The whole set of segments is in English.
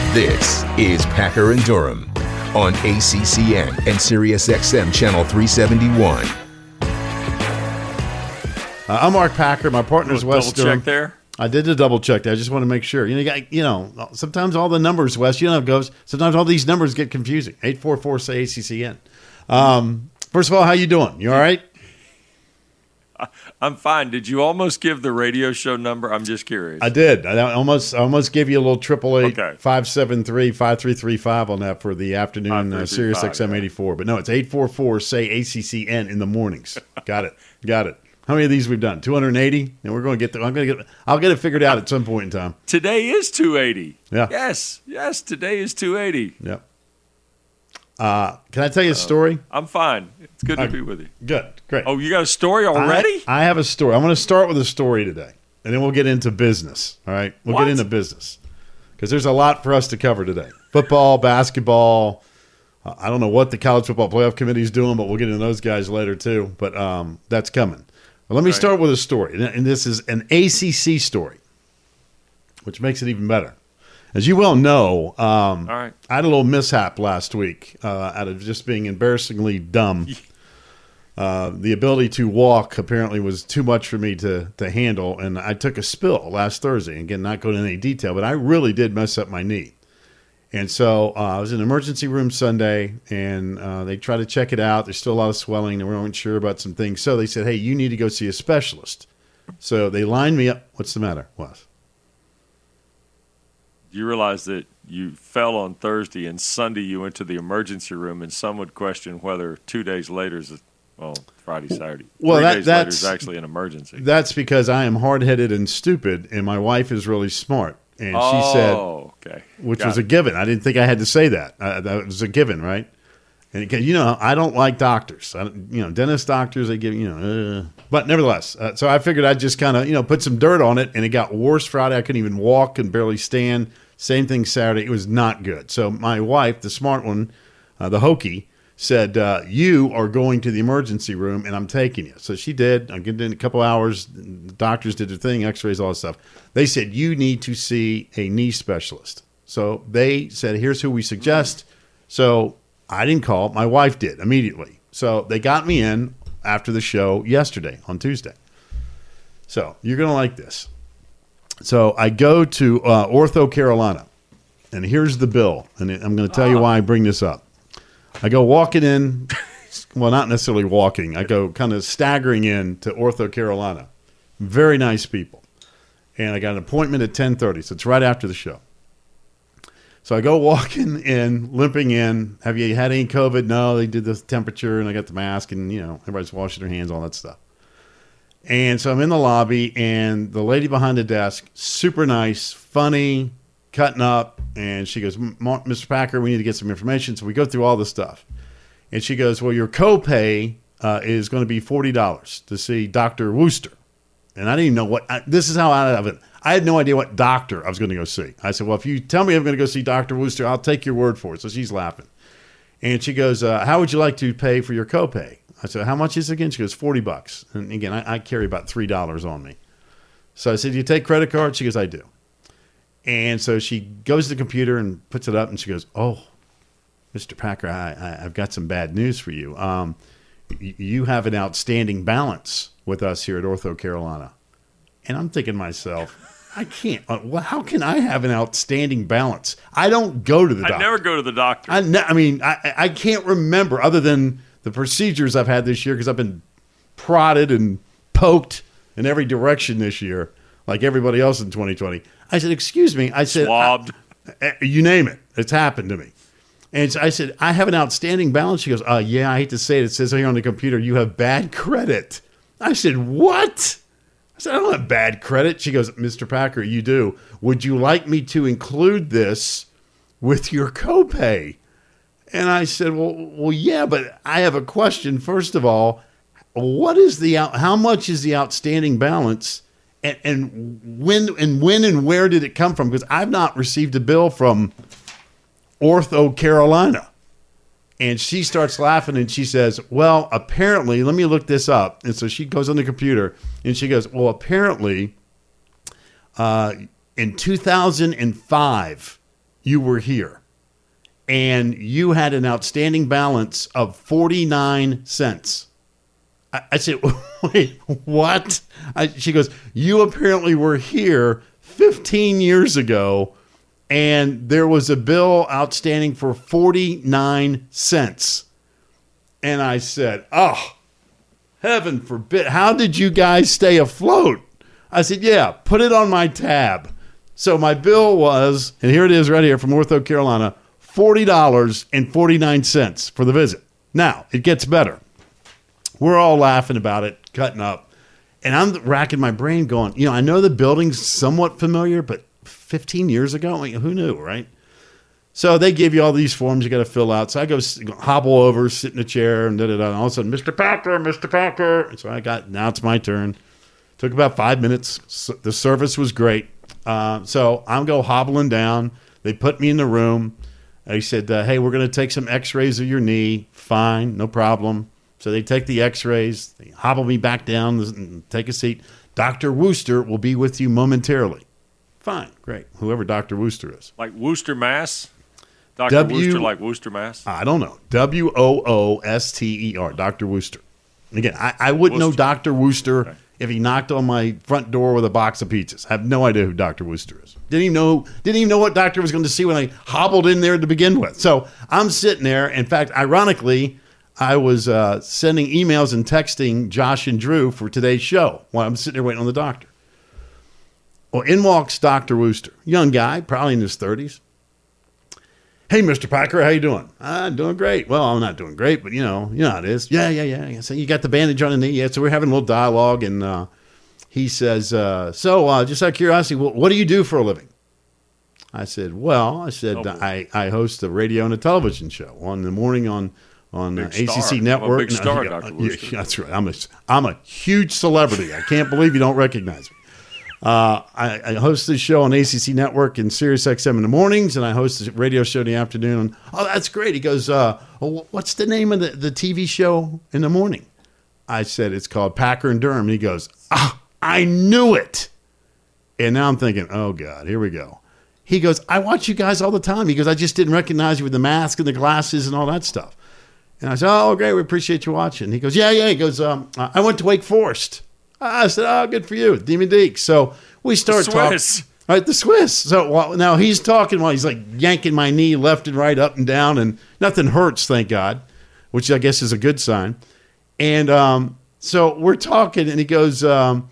This is Packer and Durham on ACCN and SiriusXM Channel 371. I'm Mark Packer. My partner's Wes Durham. Double check there. I did a double check there. I just want to make sure. Sometimes all the numbers, Wes, sometimes all these numbers get confusing. 844-SAY-ACCN. First of all, how you doing? You all right? I'm fine. Did you almost give the radio show number? I'm just curious. I did. I almost gave you a little 888-573-5335 on that for the afternoon Sirius XM 84. But no, it's 844-SAY-ACCN in the mornings. Got it. How many of these we've done? 280, and we're going to get. I'll get it figured out at some point in time. Today is 280. Yeah. Yes. Today is 280. Yep. Can I tell you a story? I'm fine. It's good to be with you. Good. Great. Oh, you got a story already? I have a story. I'm going to start with a story today, and then we'll get into business. All right? We'll get into business because there's a lot for us to cover today. Football, basketball. I don't know what the College Football Playoff Committee is doing, but we'll get into those guys later too. But that's coming. But let me start with a story, and this is an ACC story, which makes it even better. As you well know, I had a little mishap last week out of just being embarrassingly dumb. The ability to walk apparently was too much for me to handle, and I took a spill last Thursday. Again, not going into any detail, but I really did mess up my knee. And so I was in the emergency room Sunday, and they tried to check it out. There's still a lot of swelling. They weren't sure about some things. So they said, hey, you need to go see a specialist. So they lined me up. What's the matter, Wes? You realize that you fell on Thursday, and Sunday you went to the emergency room, and some would question whether 2 days later is, Friday, Saturday. Well, 3 days later is actually an emergency. That's because I am hard-headed and stupid, and my wife is really smart. And she said, which was a given. I didn't think I had to say that. That was a given, right? And I don't like doctors. Dentist doctors, they give, but nevertheless. So I figured I'd just kind of, put some dirt on it, and it got worse Friday. I couldn't even walk and barely stand. Same thing Saturday. It was not good. So my wife, the smart one, the hokey, said, you are going to the emergency room, and I'm taking you. So she did. I'm getting in a couple hours. The doctors did their thing, x-rays, all that stuff. They said, you need to see a knee specialist. So they said, here's who we suggest. So I didn't call. My wife did immediately. So they got me in after the show yesterday on Tuesday. So you're going to like this. So I go to Ortho Carolina, and here's the bill. And I'm going to tell you why I bring this up. I go walking in, well, not necessarily walking. I go kind of staggering in to Ortho Carolina. Very nice people. And I got an appointment at 10:30, so it's right after the show. So I go walking in, limping in. Have you had any COVID? No, they did the temperature, and I got the mask, and, everybody's washing their hands, all that stuff. And so I'm in the lobby, and the lady behind the desk, super nice, funny, cutting up, and she goes, Mr. Packer, we need to get some information. So we go through all this stuff. And she goes, well, your copay is going to be $40 to see Dr. Wooster. And I didn't even know this is how out of it. I had no idea what doctor I was going to go see. I said, well, if you tell me I'm going to go see Dr. Wooster, I'll take your word for it. So she's laughing. And she goes, how would you like to pay for your copay? I said, how much is it again? She goes, $40. And again, I carry about $3 on me. So I said, do you take credit cards? She goes, I do. And so she goes to the computer and puts it up, and she goes, oh, Mr. Packer, I've got some bad news for you. You have an outstanding balance with us here at Ortho Carolina. And I'm thinking to myself, I can't. How can I have an outstanding balance? I don't go to the doctor. I never go to the doctor. I can't remember other than the procedures I've had this year because I've been prodded and poked in every direction this year, like everybody else in 2020. I said, excuse me. I said, swabbed. You name it. It's happened to me. And I said, I have an outstanding balance. She goes, yeah, I hate to say it. It says here on the computer, you have bad credit. I said, what? I said, I don't have bad credit. She goes, Mr. Packer, you do. Would you like me to include this with your copay? And I said, well, yeah, but I have a question. First of all, how much is the outstanding balance? And when and where did it come from? Because I've not received a bill from Ortho Carolina. And she starts laughing and she says, well, apparently, let me look this up. And so she goes on the computer and she goes, well, apparently in 2005, you were here and you had an outstanding balance of 49 cents. I said, wait, what? She goes, you apparently were here 15 years ago and there was a bill outstanding for 49 cents. And I said, oh, heaven forbid. How did you guys stay afloat? I said, yeah, put it on my tab. So my bill was, and here it is right here from Ortho Carolina, $40.49 for the visit. Now, it gets better. We're all laughing about it, cutting up. And I'm racking my brain going, I know the building's somewhat familiar, but 15 years ago, who knew, right? So they give you all these forms you got to fill out. So I go hobble over, sit in a chair, and da-da-da. And all of a sudden, Mr. Packer. And so now it's my turn. Took about 5 minutes. The service was great. So I'm go hobbling down. They put me in the room. They said, hey, we're going to take some x-rays of your knee. Fine, no problem. So they take the x-rays. They hobble me back down and take a seat. Dr. Wooster will be with you momentarily. Fine, great. Whoever Dr. Wooster is. Like Worcester, Mass? Dr. Wooster like Worcester, Mass? I don't know. Wooster. Dr. Wooster. Again, I wouldn't know Dr. Wooster if he knocked on my front door with a box of pizzas. I have no idea who Dr. Wooster is. Didn't even know what doctor was going to see when I hobbled in there to begin with. So I'm sitting there. In fact, ironically, I was sending emails and texting Josh and Drew for today's show while I'm sitting there waiting on the doctor. Well, in walks Dr. Wooster, young guy, probably in his 30s. Hey, Mr. Packer, how you doing? I'm doing great. Well, I'm not doing great, but you know how it is. Yeah. So you got the bandage on the knee. Yeah, so we're having a little dialogue, and he says, just out of curiosity, what do you do for a living? I said, I host a radio and a television show on the morning on ACC Network. I'm a big star, Dr. Wooster. That's right. I'm a huge celebrity. I can't believe you don't recognize me. I host this show on ACC Network and Sirius XM in the mornings, and I host a radio show in the afternoon. Oh, that's great. He goes, what's the name of the TV show in the morning? I said, it's called Packer and Durham. And he goes, I knew it. And now I'm thinking, oh, God, here we go. He goes, I watch you guys all the time. He goes, I just didn't recognize you with the mask and the glasses and all that stuff. And I said, oh, great, we appreciate you watching. He goes, yeah. He goes, I went to Wake Forest. I said, oh, good for you, Demon Deek. So we start talking. Right, the Swiss. So now he's talking while he's like yanking my knee left and right, up and down, and nothing hurts, thank God, which I guess is a good sign. And so we're talking, and he goes, where'd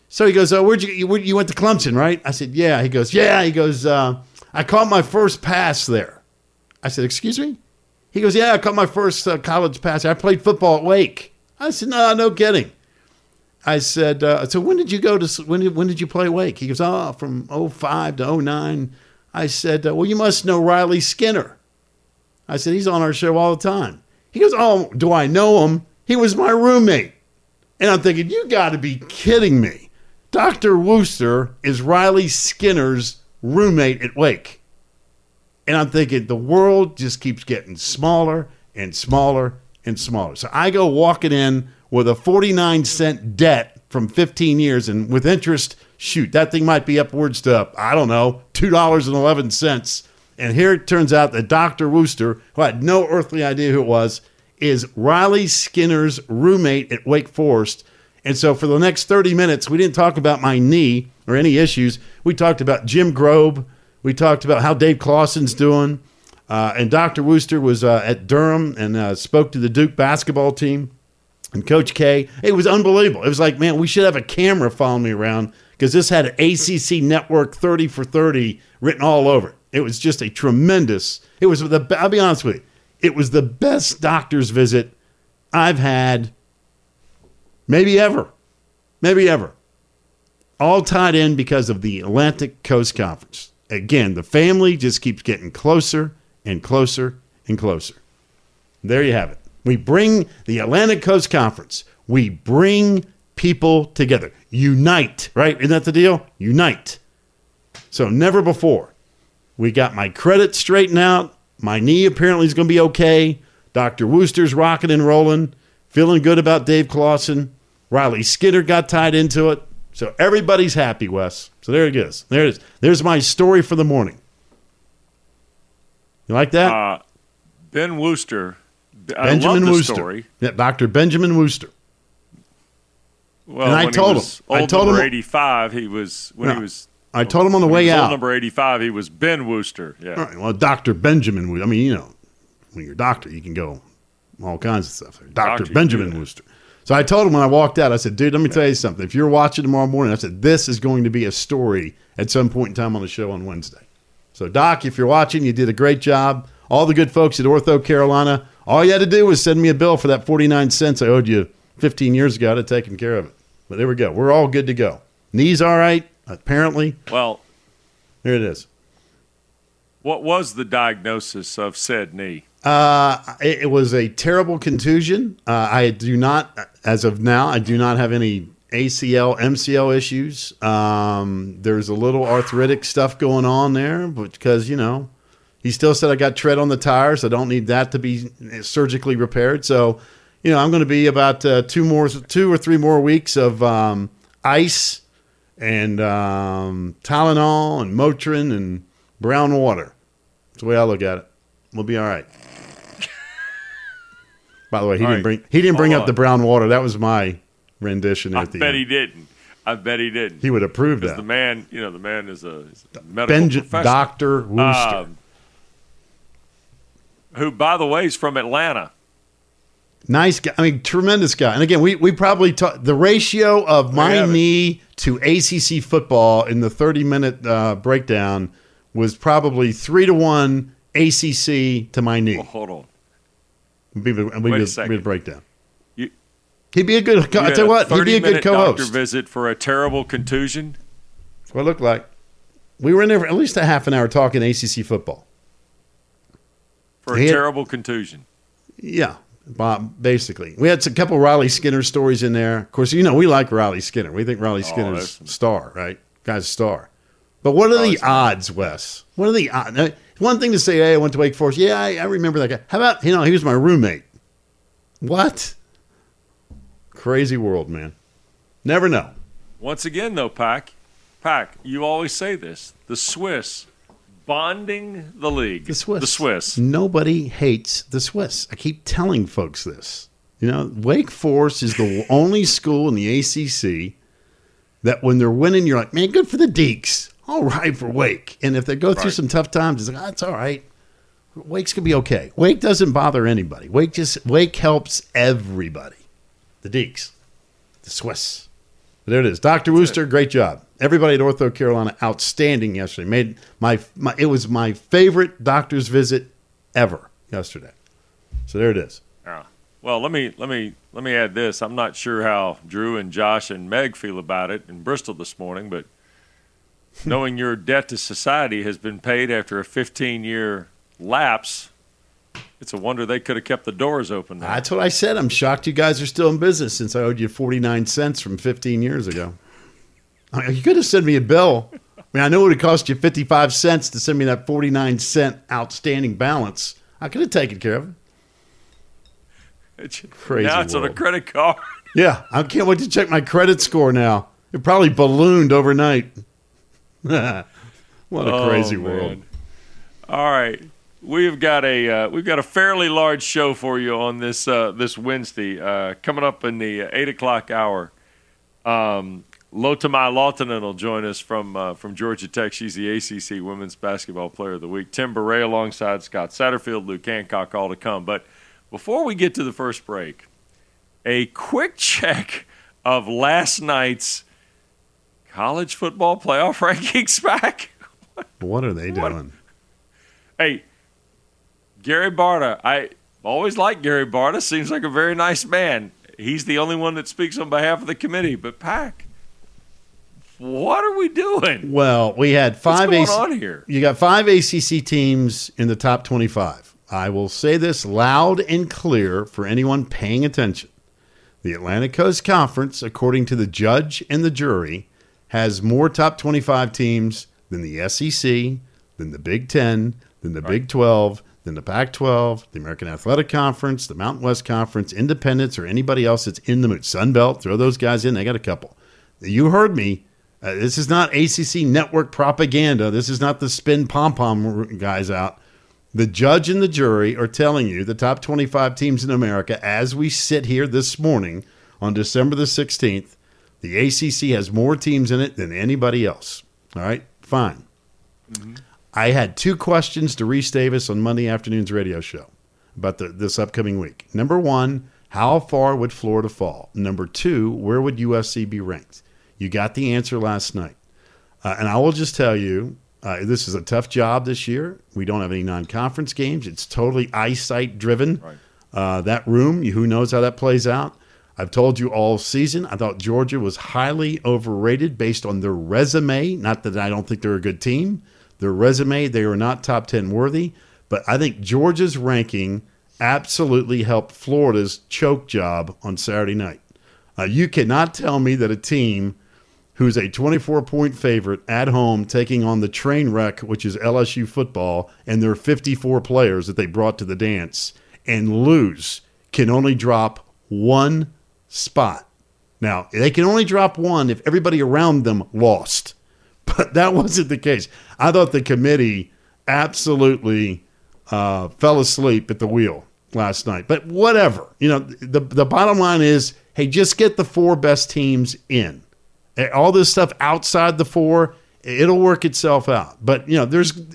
you went to Clemson, right? I said, yeah. He goes, yeah. He goes, I caught my first pass there. I said, excuse me? He goes, yeah, I caught my first college pass. I played football at Wake. I said, no kidding. I said, so when did you when did you play Wake? He goes, from 05 to 09. I said, well, you must know Riley Skinner. I said, he's on our show all the time. He goes, oh, do I know him? He was my roommate. And I'm thinking, you got to be kidding me. Dr. Wooster is Riley Skinner's roommate at Wake. And I'm thinking, the world just keeps getting smaller and smaller and smaller. So I go walking in with a 49-cent debt from 15 years, and with interest, shoot, that thing might be upwards to, I don't know, $2.11. And here it turns out that Dr. Wooster, who I had no earthly idea who it was, is Riley Skinner's roommate at Wake Forest. And so for the next 30 minutes, we didn't talk about my knee or any issues. We talked about Jim Grobe. We talked about how Dave Clawson's doing. And Dr. Wooster was at Durham and spoke to the Duke basketball team. And Coach K, it was unbelievable. It was like, man, we should have a camera following me around because this had an ACC Network 30 for 30 written all over it. It was just a tremendous, I'll be honest with you, it was the best doctor's visit I've had maybe ever. All tied in because of the Atlantic Coast Conference. Again, the family just keeps getting closer and closer and closer. There you have it. We bring the Atlantic Coast Conference. We bring people together. Unite, right? Isn't that the deal? Unite. So never before. We got my credit straightened out. My knee apparently is going to be okay. Dr. Wooster's rocking and rolling. Feeling good about Dave Clawson. Riley Skinner got tied into it. So everybody's happy, Wes. So there it is. There it is. There's my story for the morning. You like that? Ben Wooster. Benjamin Wooster. Story. Yeah, Dr. Benjamin Wooster. Well, and I told him. Old number 85, he was I told him on the way out. Old number 85, he was Ben Wooster. Yeah. All right, well, Dr. Benjamin Wooster. I mean, when you're a doctor, you can go all kinds of stuff. Dr. Benjamin Wooster. So I told him when I walked out, I said, dude, let me tell you something. If you're watching tomorrow morning, I said, this is going to be a story at some point in time on the show on Wednesday. So, Doc, if you're watching, you did a great job. All the good folks at Ortho Carolina, all you had to do was send me a bill for that 49 cents I owed you 15 years ago. I'd have taken care of it. But there we go. We're all good to go. Knee's all right, apparently. Well, there it is. What was the diagnosis of said knee? It was a terrible contusion. I do not, as of now, I do not have any ACL, MCL issues. There's a little arthritic stuff going on there, but because, he still said I got tread on the tires. I don't need that to be surgically repaired. So, I'm going to be about 2 or 3 more weeks of ice and Tylenol and Motrin and brown water. That's the way I look at it. We'll be all right. By the way, he didn't bring up the brown water. That was my rendition at the end. I bet he didn't. He would approve that. The man is a medical professional. Dr. Wooster. Who, by the way, is from Atlanta. Nice guy. I mean, tremendous guy. And again, we probably the ratio of my knee to ACC football in the 30-minute breakdown was probably 3-to-1 ACC to my knee. Well, hold on. Wait a second. Be a breakdown. He'd be a good. I tell you what, he'd be a good co-host. Doctor visit for a terrible contusion. That's what it looked like. We were in there for at least a half an hour talking ACC football. For a terrible contusion. Yeah, basically. We had a couple Riley Skinner stories in there. Of course, we like Riley Skinner. We think Riley Skinner's a star, right? Guy's a star. But what are the odds, Wes? What are the odds? One thing to say, hey, I went to Wake Forest. Yeah, I remember that guy. How about, he was my roommate. What? Crazy world, man. Never know. Once again, though, Pack, you always say this. The Swiss bonding the league. The Swiss. Nobody hates the Swiss. I keep telling folks this. Wake Forest is the only school in the ACC that when they're winning, you're like, man, good for the Deeks. All right for Wake. And if they go through some tough times, it's like, it's all right. Wake's going to be okay. Wake doesn't bother anybody. Wake helps everybody. The Deeks. The Swiss. But there it is. Dr. Wooster, great job. Everybody at Ortho Carolina, outstanding yesterday. It was my favorite doctor's visit ever yesterday. So there it is. Well, let me add this. I'm not sure how Drew and Josh and Meg feel about it in Bristol this morning, but knowing your debt to society has been paid after a 15-year lapse, it's a wonder they could have kept the doors open there. That's what I said. I'm shocked you guys are still in business since I owed you 49 cents from 15 years ago. You could have sent me a bill. I know it would cost you 55 cents to send me that 49-cent outstanding balance. I could have taken care of it. Crazy now it's world. On a credit card. Yeah, I can't wait to check my credit score now. It probably ballooned overnight. What a crazy world. All right. We've got a fairly large show for you on this Wednesday. Coming up in the 8 o'clock hour. Lotamai Lautanen will join us from Georgia Tech. She's the ACC Women's Basketball Player of the Week. Tim Beret alongside Scott Satterfield, Luke Hancock, all to come. But before we get to the first break, a quick check of last night's college football playoff rankings back. What are they doing? Hey, Gary Barta. I always liked Gary Barta. Seems like a very nice man. He's the only one that speaks on behalf of the committee. But, Pack, what are we doing? Well, we had five. What's going on here? You got 5 ACC teams in the top 25. I will say this loud and clear for anyone paying attention. The Atlantic Coast Conference, according to the judge and the jury, has more top 25 teams than the SEC, than the Big Ten, than the Big 12, than the Pac-12, the American Athletic Conference, the Mountain West Conference, Independents, or anybody else that's in the Sun Belt. Throw those guys in. They got a couple. You heard me. This is not ACC network propaganda. This is not the spin pom-pom guys out. The judge and the jury are telling you the top 25 teams in America, as we sit here this morning on December the 16th, the ACC has more teams in it than anybody else. All right, fine. Mm-hmm. I had 2 questions to Reese Davis on Monday afternoon's radio show about this upcoming week. Number 1, how far would Florida fall? Number 2, where would USC be ranked? You got the answer last night. And I will just tell you, this is a tough job this year. We don't have any non-conference games. It's totally eyesight driven. Right. That room, who knows how that plays out? I've told you all season, I thought Georgia was highly overrated based on their resume. Not that I don't think they're a good team. Their resume, they are not top 10 worthy. But I think Georgia's ranking absolutely helped Florida's choke job on Saturday night. You cannot tell me that a team who's a 24-point favorite at home taking on the train wreck, which is LSU football, and their 54 players that they brought to the dance, and lose, can only drop 1 spot. Now, they can only drop 1 if everybody around them lost. But that wasn't the case. I thought the committee absolutely fell asleep at the wheel last night. But whatever. The bottom line is, hey, just get the 4 best teams in. All this stuff outside the 4, it'll work itself out. But, no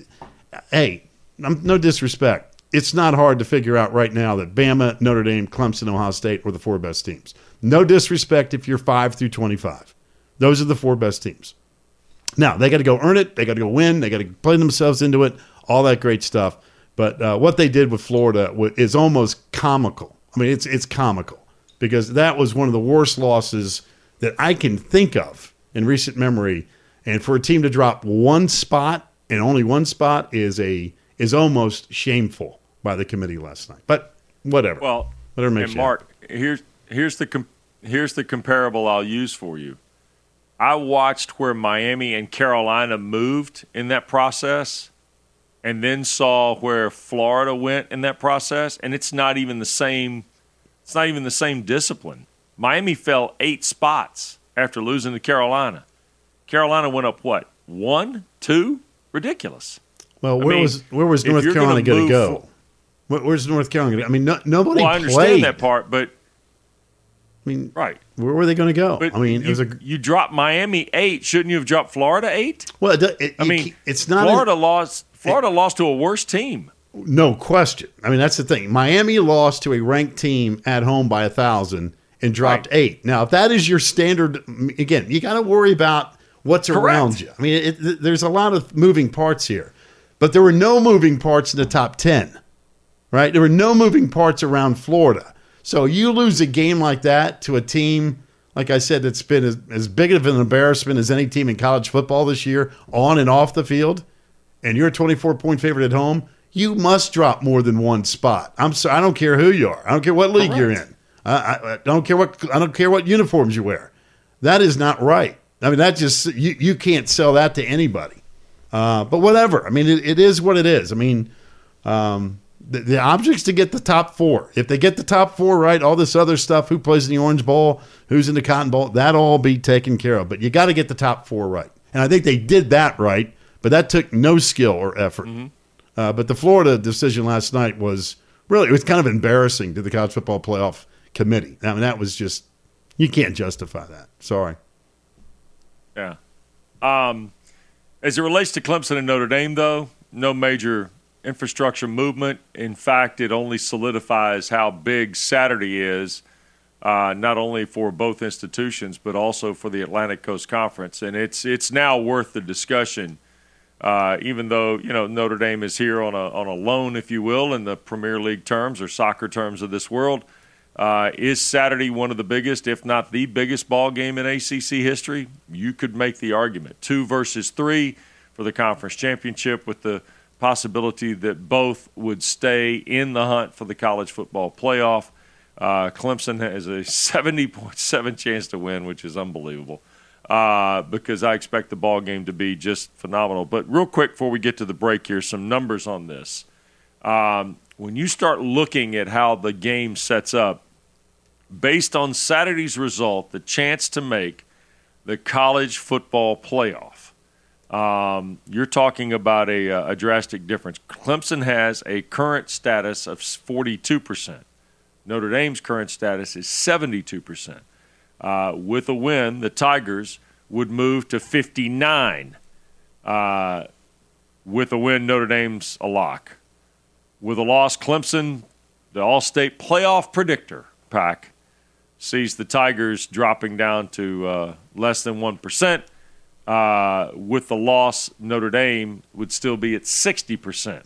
disrespect. It's not hard to figure out right now that Bama, Notre Dame, Clemson, Ohio State are the 4 best teams. No disrespect if you're 5 through 25. Those are the 4 best teams. Now, they got to go earn it. They got to go win. They got to play themselves into it, all that great stuff. But what they did with Florida is almost comical. I mean, it's comical because that was one of the worst losses that I can think of in recent memory. And for a team to drop 1 spot and only 1 spot is almost shameful by the committee last night. But whatever. Well, whatever makes and Mark, here's the comparable I'll use for you. I watched where Miami and Carolina moved in that process, and then saw where Florida went in that process, and it's not even the same. It's not even the same discipline. Miami fell 8 spots after losing to Carolina. Carolina went up, what, 1, 2? Ridiculous. Well, where was North Carolina going to go? Where's North Carolina going to go? I mean, nobody played. Well, I understand that part, but I mean, right. Where were they going to go? But I mean, you dropped Miami 8. Shouldn't you have dropped Florida 8? Well, it's not. Florida lost to a worse team. No question. I mean, that's the thing. Miami lost to a ranked team at home by 1,000 and dropped 8. Now, if that is your standard, again, you got to worry about what's around you. I mean, there's a lot of moving parts here, but there were no moving parts in the top 10, right? There were no moving parts around Florida. So you lose a game like that to a team, like I said, that's been as big of an embarrassment as any team in college football this year, on and off the field, and you're a 24-point favorite at home, you must drop more than 1 spot. I'm sorry, I don't care who you are. I don't care what league you're in. I don't care what uniforms you wear. That is not right. I mean, that just you can't sell that to anybody. But whatever. I mean, it is what it is. I mean, the object's to get the top 4. If they get the top 4 right, all this other stuff, who plays in the Orange Bowl, who's in the Cotton Bowl, that'll all be taken care of. But you got to get the top 4 right. And I think they did that right, but that took no skill or effort. Mm-hmm. But the Florida decision last night was kind of embarrassing to the College Football Playoff Committee. I mean, that was just, you can't justify that. Sorry. Yeah. As it relates to Clemson and Notre Dame, though, no major infrastructure movement. In fact, it only solidifies how big Saturday is, not only for both institutions, but also for the Atlantic Coast Conference. And it's now worth the discussion, even though, Notre Dame is here on a loan, if you will, in the Premier League terms or soccer terms of this world. Is Saturday one of the biggest, if not the biggest, ball game in ACC history? You could make the argument. 2 versus 3 for the conference championship, with the possibility that both would stay in the hunt for the college football playoff. Clemson has a 70.7 chance to win, which is unbelievable, because I expect the ball game to be just phenomenal. But real quick before we get to the break here, some numbers on this. When you start looking at how the game sets up, based on Saturday's result, the chance to make the college football playoff, you're talking about a drastic difference. Clemson has a current status of 42%. Notre Dame's current status is 72%. With a win, the Tigers would move to 59. With a win, Notre Dame's a lock. With a loss, Clemson, the all-state playoff predictor, Pack, sees the Tigers dropping down to less than 1%. With the loss, Notre Dame would still be at 60%.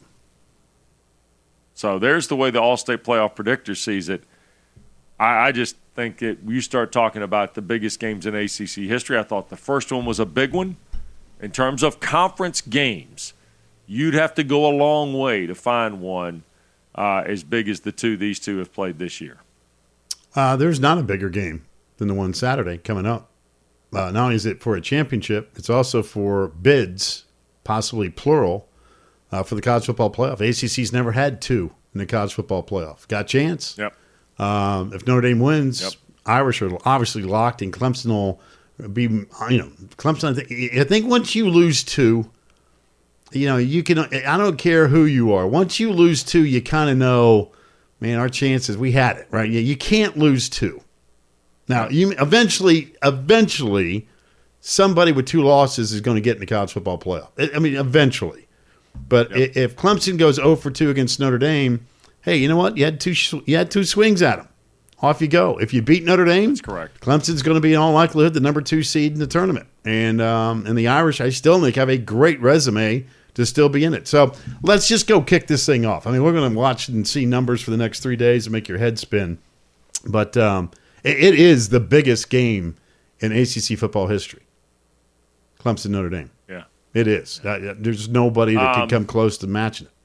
So there's the way the all-state playoff predictor sees it. I just think that you start talking about the biggest games in ACC history. I thought the first one was a big one. In terms of conference games, you'd have to go a long way to find one as big as these two have played this year. There's not a bigger game than the one Saturday coming up. Not only is it for a championship, it's also for bids, possibly plural, for the college football playoff. ACC's never had two in the college football playoff. Got a chance? Yep. If Notre Dame wins, Irish are obviously locked, and Clemson will be, Clemson, I think once you lose two, you can, I don't care who you are. Once you lose two, you kind of know, man, our chances, we had it, right? You can't lose two. Now, eventually, somebody with two losses is going to get in the college football playoff. Eventually. But if Clemson goes 0 for 2 against Notre Dame, hey, you know what? You had two swings at them. Off you go. If you beat Notre Dame, that's correct. Clemson's going to be in all likelihood the number 2 seed in the tournament. And the Irish, I still think, have a great resume to still be in it. So let's just go kick this thing off. We're going to watch and see numbers for the next 3 days and make your head spin. But it is the biggest game in ACC football history. Clemson, Notre Dame. Yeah. It is. There's nobody that can come close to matching it.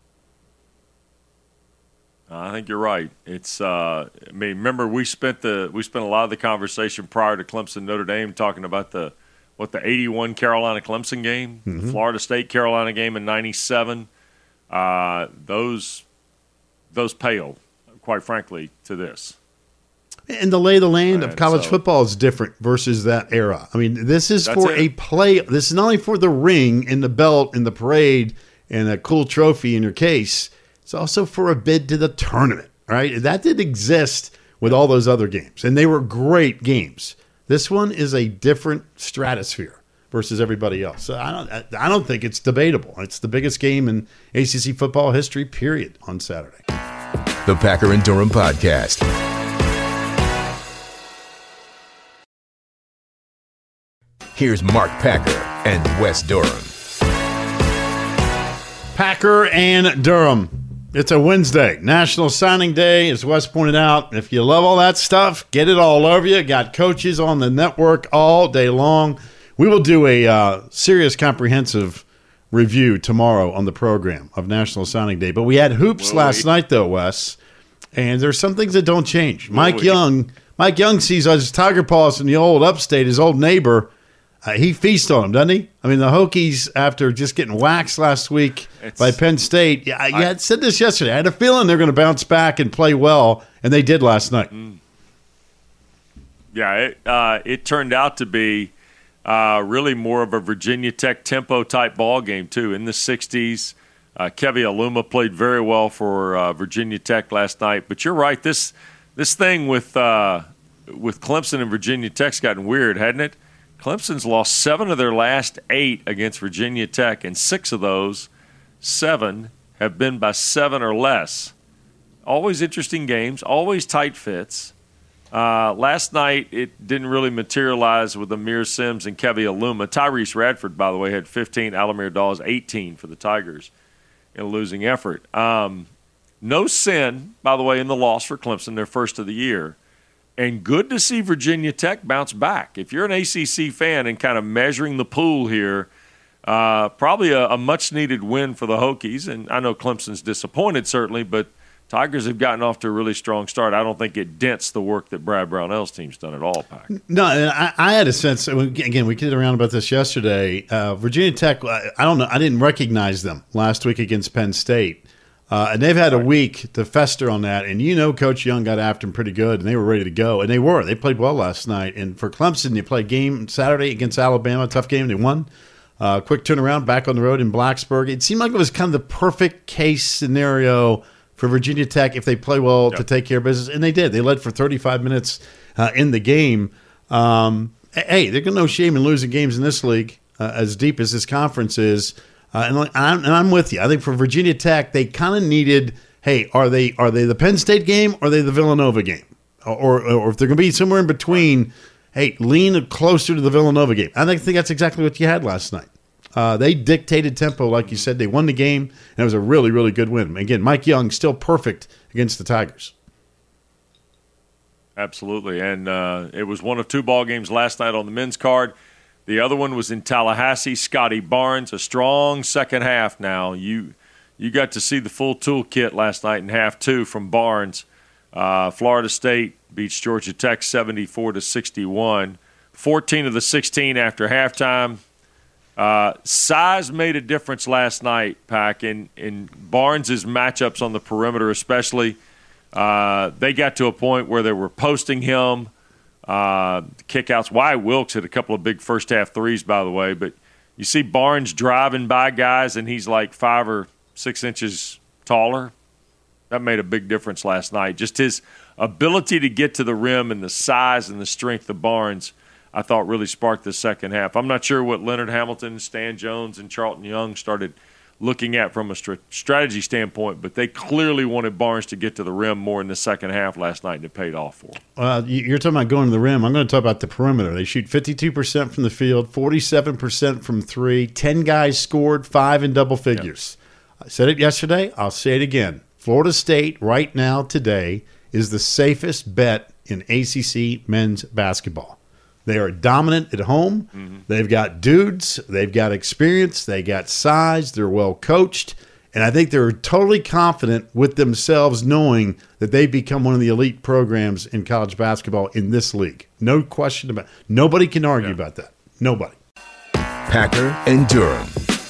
I think you're right. It's. Remember we spent a lot of the conversation prior to Clemson Notre Dame talking about the 81 Carolina Clemson game, the Florida State Carolina game in '97. Those pale, quite frankly, to this. And the lay of the land of college football is different versus that era. This is for a play. This is not only for the ring and the belt and the parade and a cool trophy in your case. It's also for a bid to the tournament, right? That didn't exist with all those other games, and they were great games. This one is a different stratosphere versus everybody else. So I don't think it's debatable. It's the biggest game in ACC football history, period, on Saturday. The Packer and Durham Podcast. Here's Mark Packer and Wes Durham. Packer and Durham. It's a Wednesday, National Signing Day, as Wes pointed out. If you love all that stuff, get it all over you. Got coaches on the network all day long. We will do a serious, comprehensive review tomorrow on the program of National Signing Day. But we had hoops last night, though, Wes, and there's some things that don't change. Mike Young sees us Tiger Paws in the old upstate, his old neighbor. He feasts on them, doesn't he? The Hokies, after just getting waxed last week by Penn State, I said this yesterday. I had a feeling they're going to bounce back and play well, and they did last night. Yeah, it turned out to be really more of a Virginia Tech tempo-type ball game, too, in the 60s. Kevin Aluma played very well for Virginia Tech last night. But you're right, this thing with Clemson and Virginia Tech's gotten weird, hadn't it? Clemson's lost 7 of their last 8 against Virginia Tech, and 6 of those 7 have been by 7 or less. Always interesting games, always tight fits. Last night, it didn't really materialize with Amir Sims and Kevin Aluma. Tyrese Radford, by the way, had 15. Alamir Dawes, 18 for the Tigers in a losing effort. No sin, by the way, in the loss for Clemson, their first of the year. And good to see Virginia Tech bounce back. If you're an ACC fan and kind of measuring the pool here, probably a much-needed win for the Hokies. And I know Clemson's disappointed, certainly, but Tigers have gotten off to a really strong start. I don't think it dents the work that Brad Brownell's team's done at all, Pack. No, I had a sense, again, we kidded around about this yesterday. Virginia Tech, I don't know, I didn't recognize them last week against Penn State. And they've had a week to fester on that. And Coach Young got after them pretty good, and they were ready to go. And they were. They played well last night. And for Clemson, they played game Saturday against Alabama, tough game. They won. Quick turnaround, back on the road in Blacksburg. It seemed like it was kind of the perfect case scenario for Virginia Tech if they play well to take care of business, and they did. They led for 35 minutes in the game. Hey, they're going to no shame in losing games in this league, as deep as this conference is. And I'm with you. I think for Virginia Tech, they kind of needed, hey, are they the Penn State game or are they the Villanova game? Or if they're going to be somewhere in between, hey, lean closer to the Villanova game. I think that's exactly what you had last night. They dictated tempo, like you said. They won the game, and it was a really, really good win. Again, Mike Young still perfect against the Tigers. Absolutely, and it was one of 2 ball games last night on the men's card. The other one was in Tallahassee. Scotty Barnes, a strong second half now. You got to see the full toolkit last night in half 2 from Barnes. Florida State beats Georgia Tech 74-61. 14 of the 16 after halftime. Size made a difference last night, Pack, in Barnes' matchups on the perimeter especially. They got to a point where they were posting him. Kickouts. Wyatt Wilkes hit a couple of big first-half threes, by the way, but you see Barnes driving by guys, and he's like 5 or 6 inches taller. That made a big difference last night. Just his ability to get to the rim and the size and the strength of Barnes, I thought really sparked the second half. I'm not sure what Leonard Hamilton, Stan Jones, and Charlton Young started looking at from a strategy standpoint, but they clearly wanted Barnes to get to the rim more in the second half last night, and it paid off for them. You're talking about going to the rim. I'm going to talk about the perimeter. They shoot 52% from the field, 47% from 3. 10 guys scored, 5 in double figures. Yep. I said it yesterday. I'll say it again. Florida State right now today is the safest bet in ACC men's basketball. They are dominant at home. Mm-hmm. They've got dudes. They've got experience. They got size. They're well coached. And I think they're totally confident with themselves knowing that they've become one of the elite programs in college basketball in this league. No question about it. Nobody can argue about that. Nobody. Packer and Durham.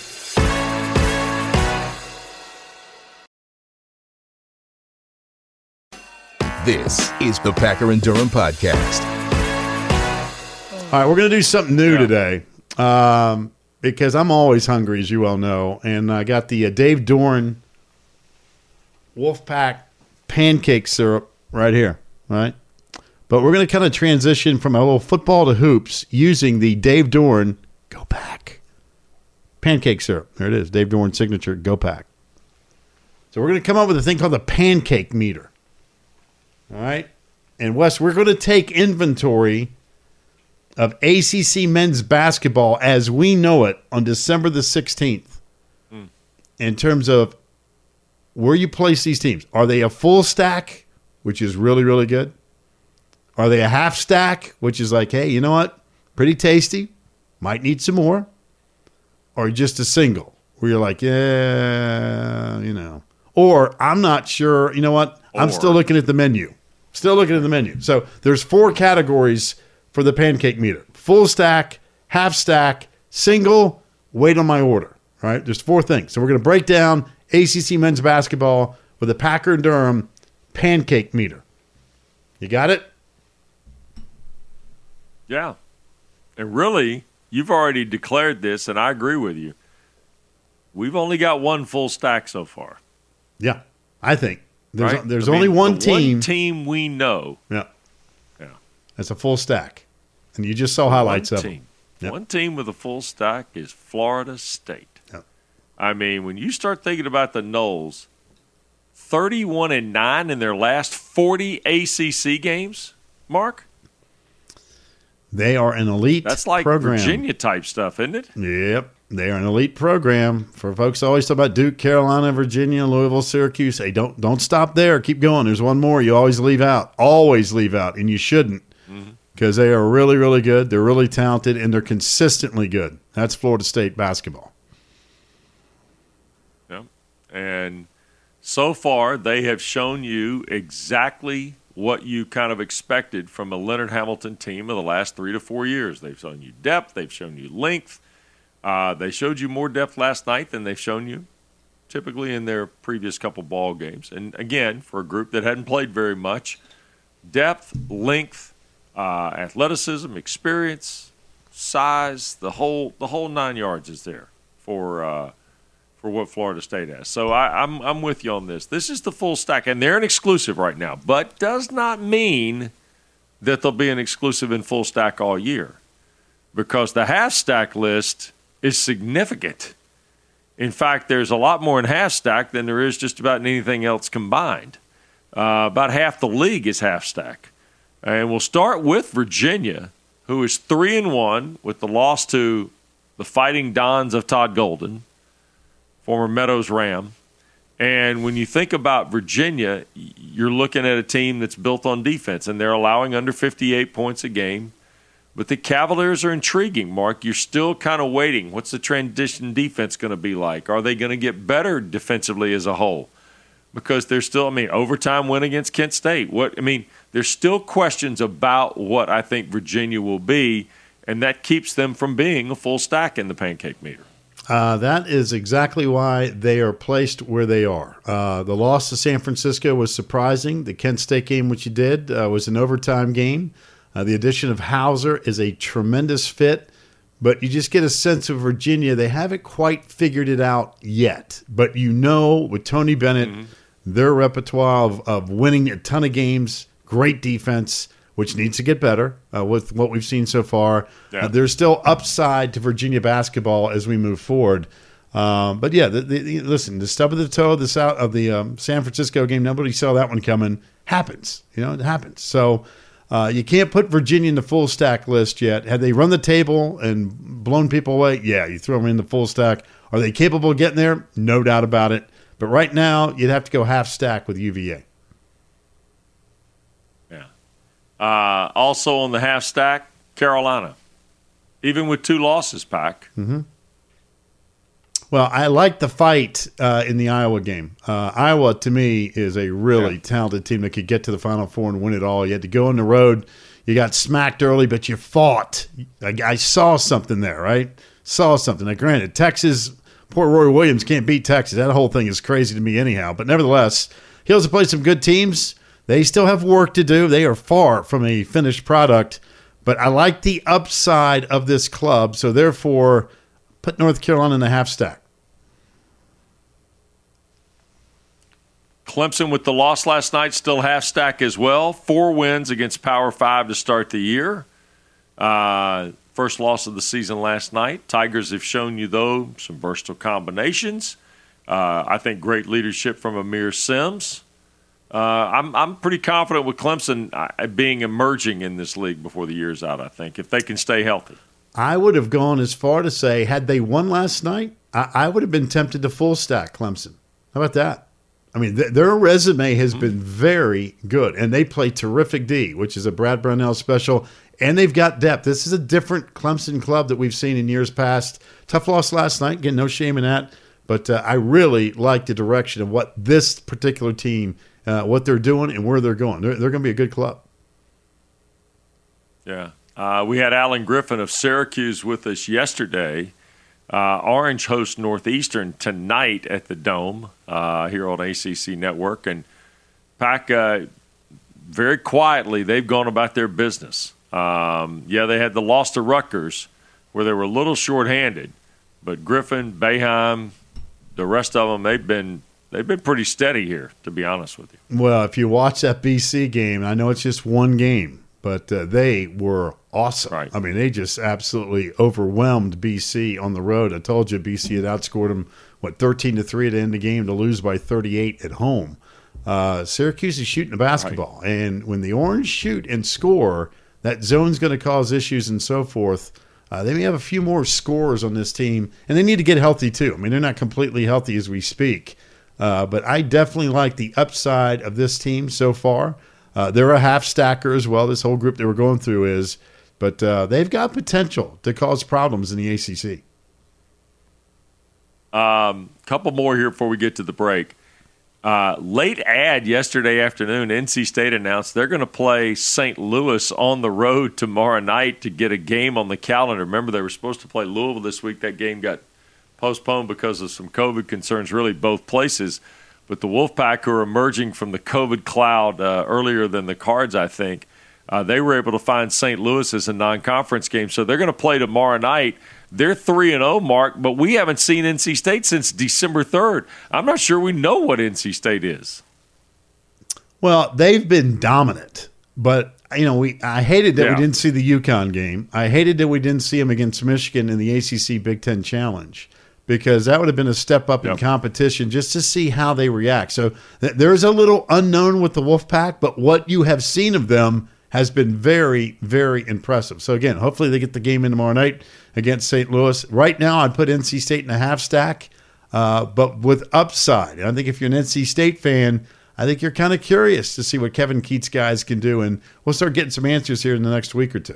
This is the Packer and Durham Podcast. All right, we're going to do something new today because I'm always hungry, as you well know, and I got the Dave Doran Wolfpack pancake syrup right here, right? But we're going to kind of transition from a little football to hoops using the Dave Doran Go Pack pancake syrup. There it is, Dave Doran signature Go Pack. So we're going to come up with a thing called the pancake meter. All right? And, Wes, we're going to take inventory of ACC men's basketball as we know it on December the 16th in terms of where you place these teams. Are they a full stack, which is really, really good? Are they a half stack, which is like, hey, you know what? Pretty tasty. Might need some more. Or just a single where you're like, yeah, you know. Or I'm not sure. You know what? I'm still looking at the menu. So there's 4 categories for the pancake meter: full stack, half stack, single, wait on my order. All right, there's 4 things. So we're going to break down ACC men's basketball with the Packer and Durham pancake meter. You got it? Yeah. And really, you've already declared this, and I agree with you. We've only got 1 full stack so far. Yeah, I think. There's only one team. One team we know. Yeah. That's a full stack. And you just saw highlights of them. Yep. One team with a full stack is Florida State. Yep. I mean, when you start thinking about the Noles, 31-9 in their last 40 ACC games, Mark? They are an elite program. That's like Virginia-type stuff, isn't it? Yep. They are an elite program. For folks always talk about Duke, Carolina, Virginia, Louisville, Syracuse. Hey, don't stop there. Keep going. There's one more you always leave out. Always leave out, and you shouldn't. Because they are really, really good. They're really talented, and they're consistently good. That's Florida State basketball. Yeah. And so far, they have shown you exactly what you kind of expected from a Leonard Hamilton team of the last 3 to 4 years. They've shown you depth. They've shown you length. They showed you more depth last night than they've shown you typically in their previous couple ball games. And, again, for a group that hadn't played very much, depth, length, athleticism, experience, size, the whole 9 yards is there for what Florida State has. So I'm with you on this. This is the full stack, and they're an exclusive right now, but does not mean that they'll be an exclusive in full stack all year, because the half stack list is significant. In fact, there's a lot more in half stack than there is just about anything else combined. About half the league is half stack. And we'll start with Virginia, who is 3-1 with the loss to the Fighting Dons of Todd Golden, former Meadows Ram. And when you think about Virginia, you're looking at a team that's built on defense, and they're allowing under 58 points a game. But the Cavaliers are intriguing, Mark. You're still kind of waiting. What's the transition defense going to be like? Are they going to get better defensively as a whole? Because there's still, overtime win against Kent State. There's still questions about what I think Virginia will be, and that keeps them from being a full stack in the pancake meter. That is exactly why they are placed where they are. The loss to San Francisco was surprising. The Kent State game, which you did, was an overtime game. The addition of Hauser is a tremendous fit, but you just get a sense of Virginia. They haven't quite figured it out yet. But with Tony Bennett, their repertoire of winning a ton of games, great defense, which needs to get better with what we've seen so far. Yeah. There's still upside to Virginia basketball as we move forward. But yeah, listen, the stub of the toe of the San Francisco game, nobody saw that one coming. Happens, it happens. So you can't put Virginia in the full stack list yet. Had they run the table and blown people away? Yeah, you throw them in the full stack. Are they capable of getting there? No doubt about it. But right now, you'd have to go half stack with UVA. Also on the half stack, Carolina, even with 2 losses, Pack. Mm-hmm. Well, I like the fight in the Iowa game. Iowa, to me, is a really talented team that could get to the Final Four and win it all. You had to go on the road. You got smacked early, but you fought. I saw something there, right? Saw something. Now, granted, Texas, poor Roy Williams can't beat Texas. That whole thing is crazy to me anyhow. But nevertheless, he also played some good teams. They still have work to do. They are far from a finished product. But I like the upside of this club, so therefore put North Carolina in the half stack. Clemson with the loss last night, still half stack as well. 4 wins against Power 5 to start the year. First loss of the season last night. Tigers have shown you, though, some versatile combinations. I think great leadership from Amir Sims. I'm pretty confident with Clemson being emerging in this league before the year's out, I think, if they can stay healthy. I would have gone as far to say, had they won last night, I would have been tempted to full stack Clemson. How about that? Their resume has been very good, and they play terrific D, which is a Brad Brownell special, and they've got depth. This is a different Clemson club that we've seen in years past. Tough loss last night. Again, no shame in that, but I really like the direction of what this particular team what they're doing and where they're going. They're going to be a good club. Yeah. We had Alan Griffin of Syracuse with us yesterday. Orange hosts Northeastern tonight at the Dome here on ACC Network. And Pack, very quietly, they've gone about their business. They had the loss to Rutgers where they were a little shorthanded. But Griffin, Boeheim, the rest of them, they've been pretty steady here, to be honest with you. Well, if you watch that BC game, I know it's just one game, but they were awesome. Right. They just absolutely overwhelmed BC on the road. I told you BC had outscored them, 13-3 at the end of the game to lose by 38 at home. Syracuse is shooting the basketball, right. And when the Orange shoot and score, that zone's going to cause issues and so forth. They may have a few more scorers on this team, and they need to get healthy too. They're not completely healthy as we speak. But I definitely like the upside of this team so far. They're a half stacker as well. This whole group that we're going through is, but they've got potential to cause problems in the ACC. Couple more here before we get to the break. Late ad yesterday afternoon, NC State announced they're going to play St. Louis on the road tomorrow night to get a game on the calendar. Remember, they were supposed to play Louisville this week. That game got postponed because of some COVID concerns, really both places. But the Wolfpack, who are emerging from the COVID cloud earlier than the Cards, I think, They were able to find St. Louis as a non-conference game, so they're going to play tomorrow night. They're 3-0, Mark, but we haven't seen NC State since December 3rd. I'm not sure we know what NC State is. Well, they've been dominant, but I hated that we didn't see the UConn game. I hated that we didn't see them against Michigan in the ACC Big Ten Challenge, because that would have been a step up in competition just to see how they react. So there's a little unknown with the Wolfpack, but what you have seen of them has been very, very impressive. So, again, hopefully they get the game in tomorrow night against St. Louis. Right now, I'd put NC State in a half stack, but with upside. And I think if you're an NC State fan, I think you're kind of curious to see what Kevin Keatts' guys can do, and we'll start getting some answers here in the next week or two.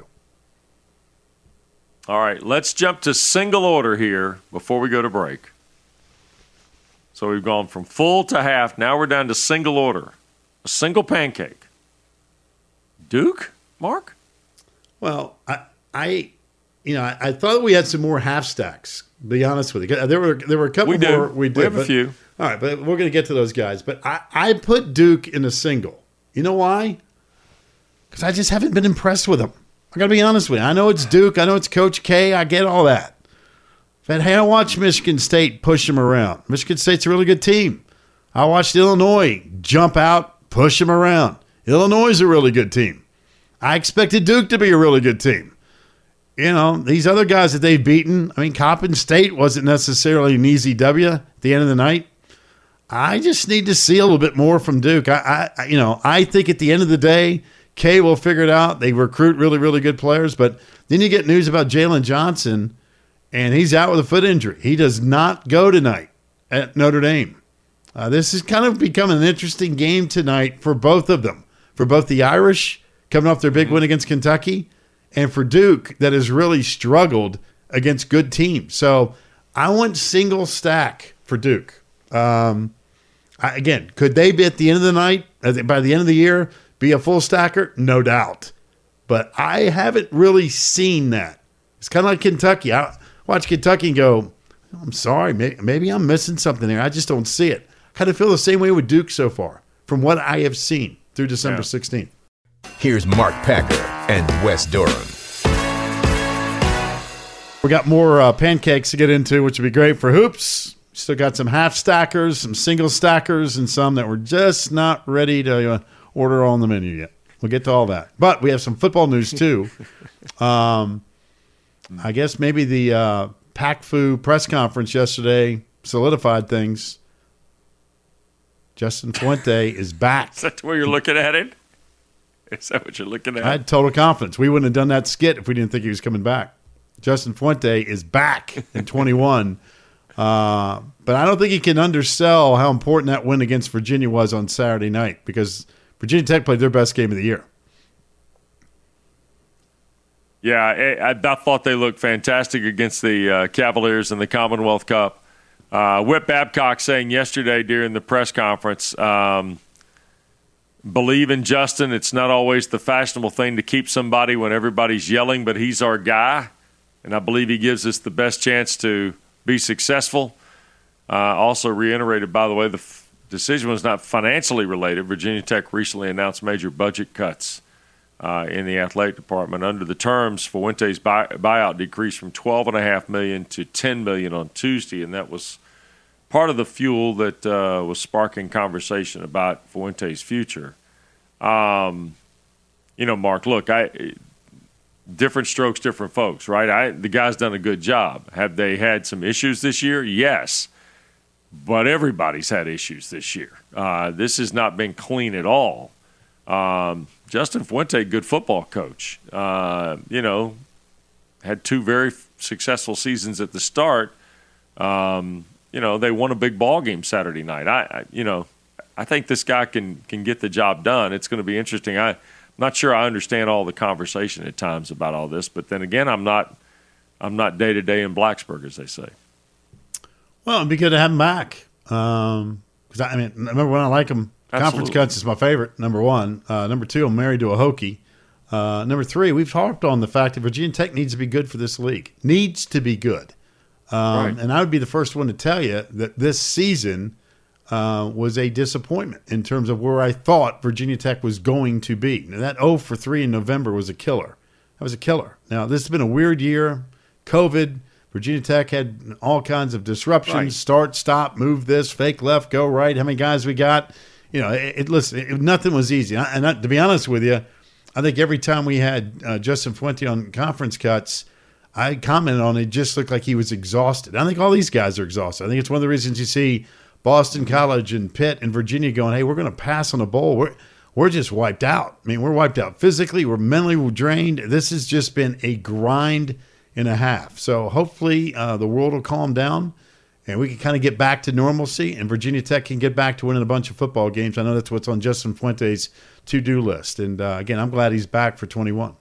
All right, let's jump to single order here before we go to break. So we've gone from full to half. Now we're down to single order, a single pancake. Duke, Mark? Well, I thought we had some more half stacks. To be honest with you, there were a couple more. We have a few. All right, but we're going to get to those guys. But I put Duke in a single. You know why? Because I just haven't been impressed with them. I got to be honest with you. I know it's Duke. I know it's Coach K. I get all that. But hey, I watched Michigan State push them around. Michigan State's a really good team. I watched Illinois jump out, push them around. Illinois is a really good team. I expected Duke to be a really good team. These other guys that they've beaten, Coppin State wasn't necessarily an easy W at the end of the night. I just need to see a little bit more from Duke. I think at the end of the day, K will figure it out. They recruit really, really good players. But then you get news about Jalen Johnson, and he's out with a foot injury. He does not go tonight at Notre Dame. This is kind of becoming an interesting game tonight for both of them. For both the Irish, coming off their big win against Kentucky, and for Duke, that has really struggled against good teams. So I want single stack for Duke. Again, could they be at the end of the night, by the end of the year, be a full stacker? No doubt. But I haven't really seen that. It's kind of like Kentucky. I watch Kentucky and go, I'm sorry, maybe I'm missing something there. I just don't see it. I kind of feel the same way with Duke so far, from what I have seen through December 16th. Here's Mark Packer and Wes Durham. We got more pancakes to get into, which would be great for hoops. Still got some half stackers, some single stackers, and some that we're just not ready to order on the menu yet. We'll get to all that. But we have some football news, too. I guess maybe the Pac-Fu press conference yesterday solidified things. Justin Fuente is back. Is that where you're looking at it? Is that what you're looking at? I had total confidence. We wouldn't have done that skit if we didn't think he was coming back. Justin Fuente is back in 21. But I don't think he can undersell how important that win against Virginia was on Saturday night, because Virginia Tech played their best game of the year. Yeah, I thought they looked fantastic against the Cavaliers in the Commonwealth Cup. Whit Babcock saying yesterday during the press conference, believe in Justin. It's not always the fashionable thing to keep somebody when everybody's yelling, but he's our guy, and I believe he gives us the best chance to be successful. Also reiterated, by the way, the decision was not financially related. Virginia Tech recently announced major budget cuts in the athletic department. Under the terms, Fuente's buyout decreased from $12.5 million to $10 million on Tuesday, and that was part of the fuel that was sparking conversation about Fuente's future. Mark, look, different strokes, different folks, right? The guy's done a good job. Have they had some issues this year? Yes. But everybody's had issues this year. This has not been clean at all. Justin Fuente, good football coach. Had two very successful seasons at the start. They won a big ball game Saturday night. I think this guy can get the job done. It's going to be interesting. I'm not sure I understand all the conversation at times about all this, but then again, I'm not day to day in Blacksburg, as they say. Well, it'd be good to have him back. Because number one, I like him. Absolutely. Conference cuts is my favorite. Number one. Number two, I'm married to a Hokie. Number three, we've harped on the fact that Virginia Tech needs to be good for this league. Needs to be good. Right. And I would be the first one to tell you that this season, was a disappointment in terms of where I thought Virginia Tech was going to be. Now, that 0-3 in November was a killer. That was a killer. Now, this has been a weird year. COVID, Virginia Tech had all kinds of disruptions. Right. Start, stop, move this, fake left, go right. How many guys we got? You know, nothing was easy. And to be honest with you, I think every time we had Justin Fuente on conference cuts, I commented on it just looked like he was exhausted. I think all these guys are exhausted. I think it's one of the reasons you see Boston College and Pitt and Virginia going, hey, we're going to pass on a bowl. We're just wiped out. I mean, we're wiped out physically. We're mentally drained. This has just been a grind and a half. So hopefully the world will calm down and we can kind of get back to normalcy and Virginia Tech can get back to winning a bunch of football games. I know that's what's on Justin Fuente's to-do list. And, again, I'm glad he's back for 21.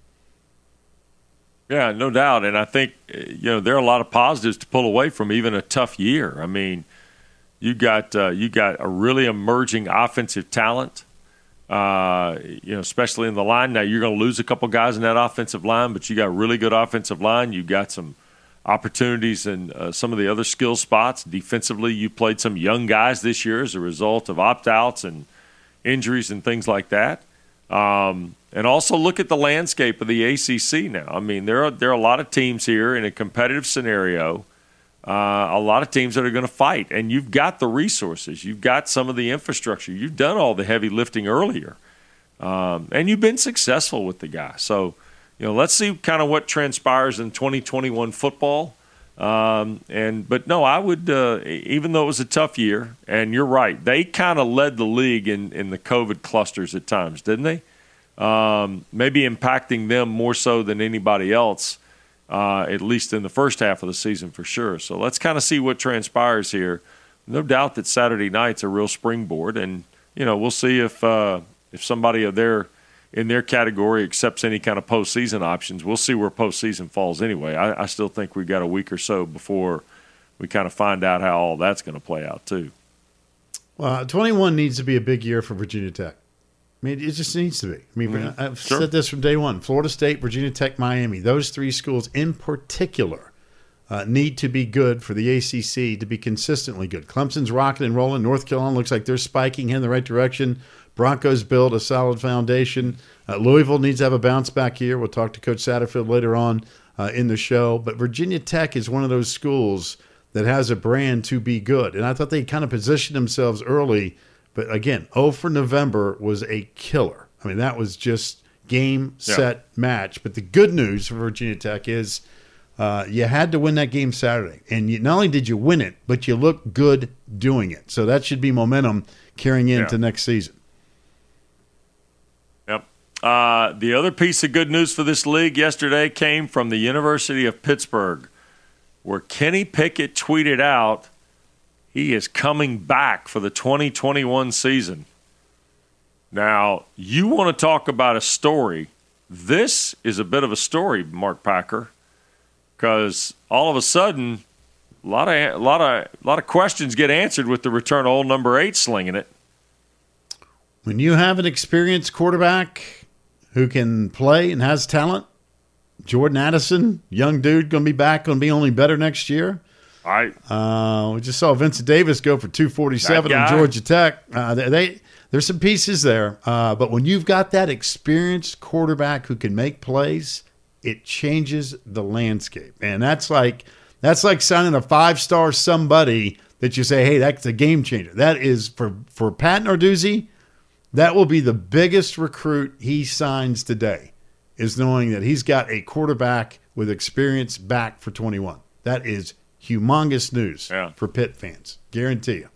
Yeah, no doubt. And I think, there are a lot of positives to pull away from even a tough year. I mean, you got a really emerging offensive talent, especially in the line. Now, you're going to lose a couple guys in that offensive line, but you got a really good offensive line. You got some opportunities in some of the other skill spots. Defensively, you played some young guys this year as a result of opt-outs and injuries and things like that. And also look at the landscape of the ACC now. I mean, there are a lot of teams here in a competitive scenario, a lot of teams that are going to fight. And you've got the resources. You've got some of the infrastructure. You've done all the heavy lifting earlier. And you've been successful with the guy. So, let's see kind of what transpires in 2021 football. But no, I would, even though it was a tough year, and you're right, they kind of led the league in the COVID clusters at times, didn't they? Maybe impacting them more so than anybody else, at least in the first half of the season for sure. So let's kind of see what transpires here. No doubt that Saturday night's a real springboard, and we'll see if somebody in their category accepts any kind of postseason options. We'll see where postseason falls anyway. I still think we've got a week or so before we kind of find out how all that's going to play out too. Well, 21 needs to be a big year for Virginia Tech. I mean, it just needs to be. I mean, I've said this from day one. Florida State, Virginia Tech, Miami, those three schools in particular need to be good for the ACC to be consistently good. Clemson's rocking and rolling. North Carolina looks like they're spiking in the right direction. Broncos build a solid foundation. Louisville needs to have a bounce back year. We'll talk to Coach Satterfield later on in the show. But Virginia Tech is one of those schools that has a brand to be good. And I thought they kind of positioned themselves early. But, again, 0 for November was a killer. I mean, that was just game, set, match. But the good news for Virginia Tech is you had to win that game Saturday. And not only did you win it, but you looked good doing it. So that should be momentum carrying into next season. Yep. The other piece of good news for this league yesterday came from the University of Pittsburgh, where Kenny Pickett tweeted out he is coming back for the 2021 season. Now, you want to talk about a story. This is a bit of a story, Mark Packer, because all of a sudden, a lot of questions get answered with the return of old number 8 slinging it. When you have an experienced quarterback who can play and has talent, Jordan Addison, young dude, going to be back, going to be only better next year. Right. We just saw Vincent Davis go for 247 on Georgia Tech. There's some pieces there. But when you've got that experienced quarterback who can make plays, it changes the landscape. And that's like signing a 5-star somebody that you say, hey, that's a game changer. That is for Pat Narduzzi, that will be the biggest recruit he signs today, is knowing that he's got a quarterback with experience back for 21. That is humongous news for Pitt fans. Guarantee you.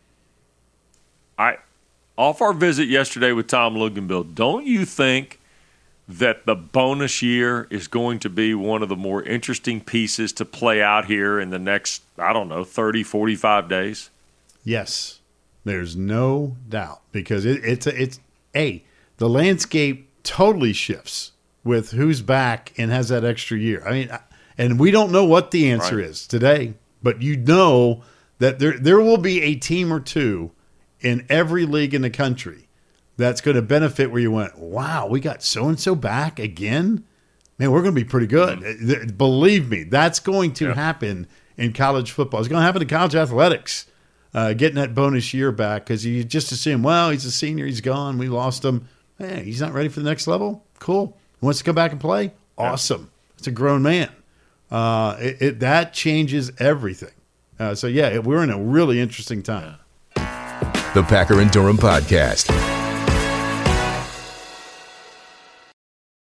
Off our visit yesterday with Tom Luginbill, don't you think that the bonus year is going to be one of the more interesting pieces to play out here in the next, 30, 45 days? Yes. There's no doubt, because the landscape totally shifts with who's back and has that extra year. I mean, and we don't know what the answer is today, but you know that there will be a team or two in every league in the country that's going to benefit where you went, wow, we got so-and-so back again? Man, we're going to be pretty good. Mm-hmm. Believe me, that's going to happen in college football. It's going to happen in college athletics. getting that bonus year back because you just assume, well, he's a senior, he's gone, we lost him. Hey, he's not ready for the next level? Cool. He wants to come back and play? Awesome. It's a grown man. That changes everything. So, we're in a really interesting time. The Packer and Durham Podcast.